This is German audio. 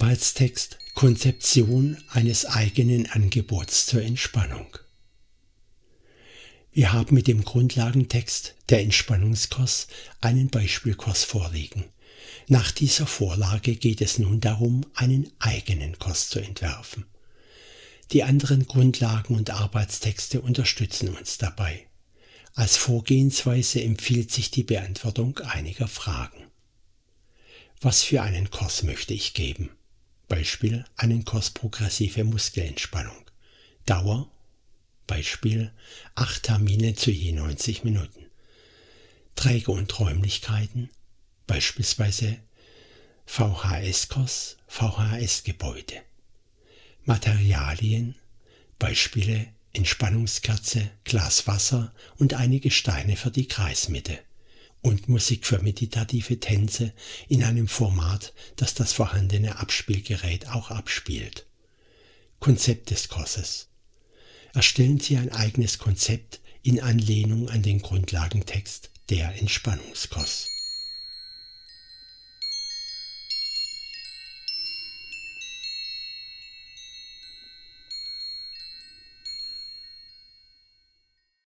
Arbeitstext Konzeption eines eigenen Angebots zur Entspannung. Wir haben mit dem Grundlagentext der Entspannungskurs einen Beispielkurs vorliegen. Nach dieser Vorlage geht es nun darum, einen eigenen Kurs zu entwerfen. Die anderen Grundlagen und Arbeitstexte unterstützen uns dabei. Als Vorgehensweise empfiehlt sich die Beantwortung einiger Fragen. Was für einen Kurs möchte ich geben? Beispiel: einen Kurs progressive Muskelentspannung. Dauer: Beispiel: 8 Termine zu je 90 Minuten. Träger und Räumlichkeiten: beispielsweise VHS-Kurs, VHS-Gebäude. Materialien: Beispiele: Entspannungskerze, Glas Wasser und einige Steine für die Kreismitte. Und Musik für meditative Tänze in einem Format, das das vorhandene Abspielgerät auch abspielt. Konzept des Kurses: Erstellen Sie ein eigenes Konzept in Anlehnung an den Grundlagentext der Entspannungskurs.